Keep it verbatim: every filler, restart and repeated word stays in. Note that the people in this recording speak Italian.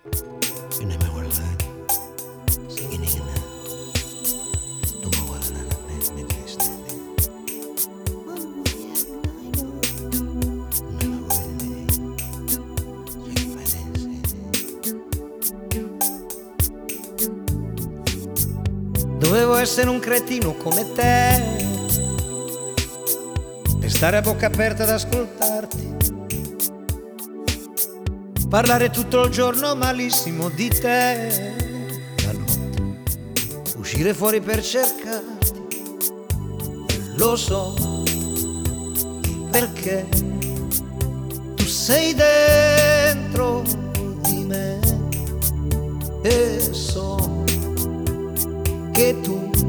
Yun ay mawala. Sige na na. Tumawala na na nag-nag-list na din. Non lo vedi. Che parece. Dovevo essere un cretino come te e stare a bocca aperta ad ascoltarti, parlare tutto il giorno malissimo di te, la notte uscire fuori per cercarti. Lo so il perché, tu sei dentro di me e so che tu